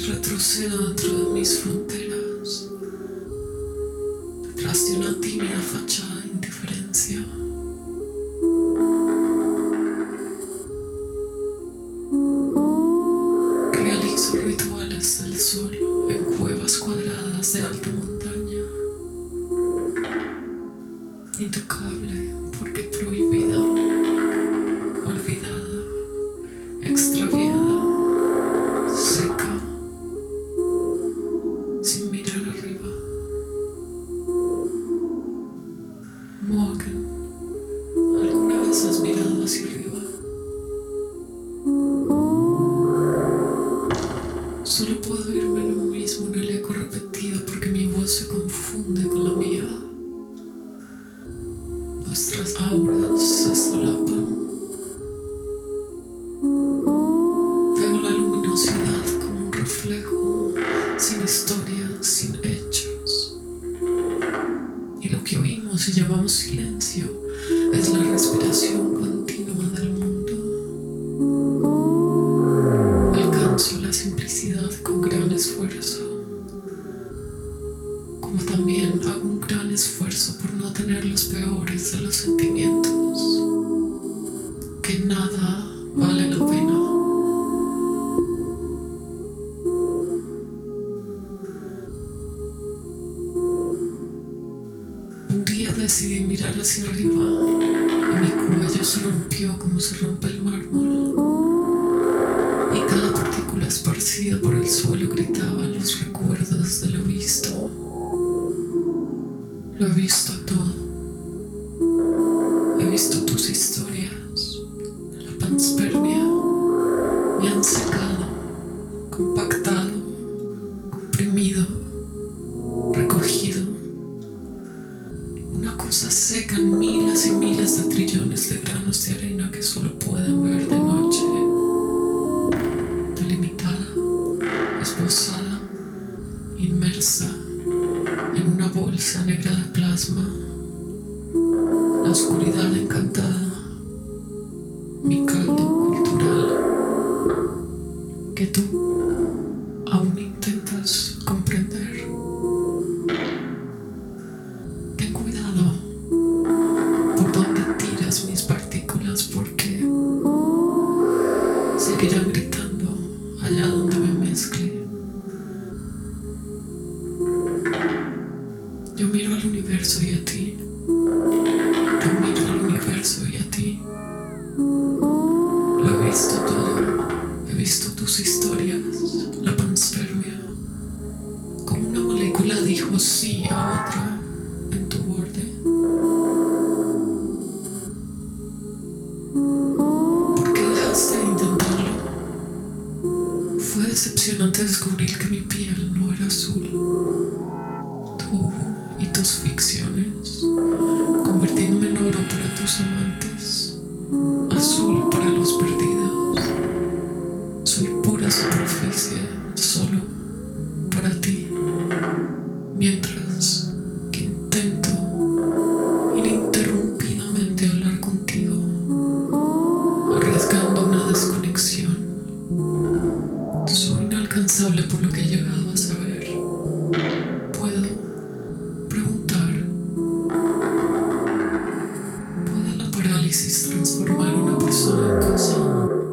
Retrocedo dentro de mis fronteras, detrás de una tímida fachada de indiferencia. Realizo rituales del sol en cuevas cuadradas de alta montaña, intocable porque prohibida, olvidada, extraviada, seca, sin mirar arriba. Morgan, ¿alguna vez has mirado hacia arriba? Solo puedo oírme lo mismo en el eco repetido porque mi voz se confunde con la mía. Nuestras auras se solapan. Veo la luminosidad como un reflejo, sin historia, sin hechos. Y lo que oímos y llamamos silencio es la respiración continua del mundo. Alcanzo la simplicidad con gran esfuerzo, como también hago un gran esfuerzo por no tener los peores de los sentimientos, que nada vale la pena. Un día decidí mirar hacia arriba y mi cuello se rompió como se rompe el mármol, y cada partícula esparcida por el suelo gritaba los recuerdos de lo visto. Lo he visto todo. He visto tus historias. La panspermia me han secado, compactado, comprimido, recogido. Una cosa seca en miles y miles de trillones de granos de arena que solo pueden ver de noche. Delimitada, esbozada, inmersa en una bolsa negra de plasma. La oscuridad encantada, mi caldo cultural, que tú aún intentas comprender. Ten cuidado por donde tiras mis partículas, porque seguirán gritando allá donde me mezcle. Yo miro al universo y a ti. Yo miro al universo y a ti. Lo he visto todo. He visto tus historias, la panspermia. Como una molécula dijo sí a otra en tu borde. ¿Por qué dejaste de intentarlo? Fue decepcionante descubrir que mi piel no era azul. Tú y tus ficciones, convirtiéndome en oro para tus amantes, azul para los perdidos. Soy pura superficie, solo para ti, mientras que intento ininterrumpidamente hablar contigo, arriesgando una desconexión. Soy inalcanzable por lo que he llegado a saber. Puedo preguntar. ¿Puede la parálisis transformar a una persona en cosa?